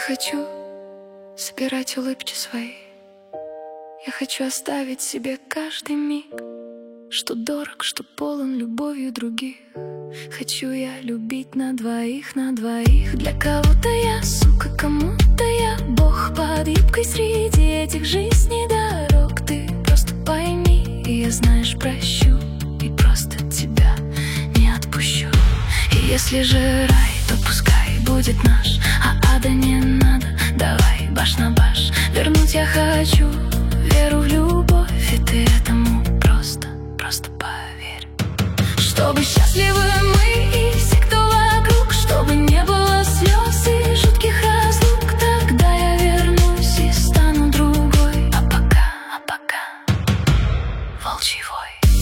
хочу собирать улыбки свои. Я хочу оставить себе каждый миг, что дорог, что полон любовью других. Хочу я любить на двоих, на двоих. Для кого-то я сука, кому-то я бог. Под юбкой среди этих жизней дорог ты просто пойми, и я, знаешь, прощу, и просто тебя не отпущу. И если же рай, то пускай будет наш, а ада не надо, давай баш на баш. Вернуть я хочу веру в любовь, и ты этому просто поверь. Чтобы счастливы мы и все, кто вокруг, чтобы не было слез и жутких разлук. Тогда я вернусь и стану другой. А пока волчий вой.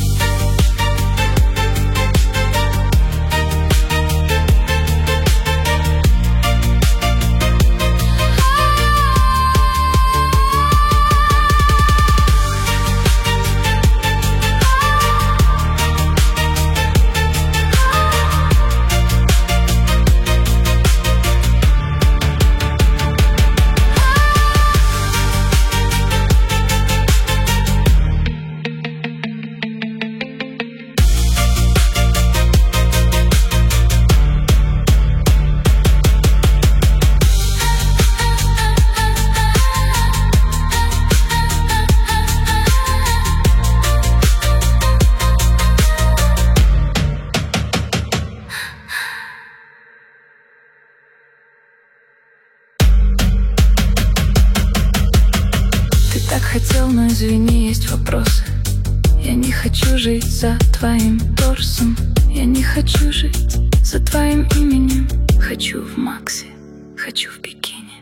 Так хотел, но извини, есть вопросы. Я не хочу жить за твоим торсом. Я не хочу жить за твоим именем. Хочу в Максе, хочу в бикини.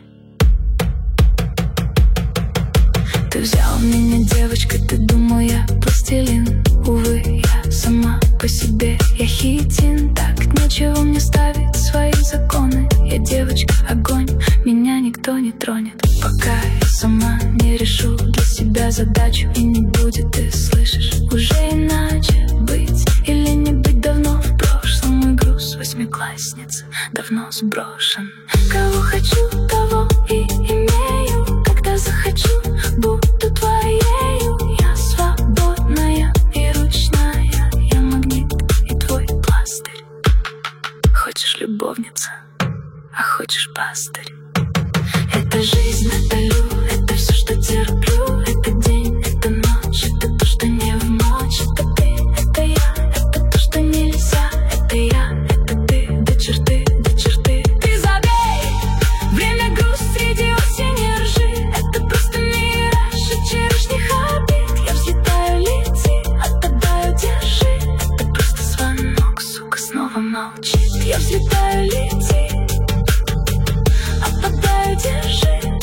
Ты взял меня, девочка, ты думал, я пластилин. Увы, я сама по себе, я хитин. Так нечего мне ставить свои законы. Я девочка, огонь, меня никто не тронет, пока я сама не решу для себя задачу. И не будет, ты слышишь, уже иначе быть или не быть. Давно в прошлом мой груз восьмиклассницы давно сброшен. Кого хочу, того и имею. Когда захочу, буду твоею. Я свободная и ручная, я магнит и твой пластырь. Хочешь любовница, а хочешь пастырь. Это жизнь, это это все, что терплю. Это день, это ночь, это то, что не в ночь. Это ты, это я, это то, что нельзя. Это я, это ты, до черты, до черты. Ты забей, время груз среди осени ржи. Это просто мираж от вчерашних обид. Я взлетаю, лети, отпадаю, держи. Это просто звонок, сука, снова молчит. Я взлетаю, лети, отпадаю, держи.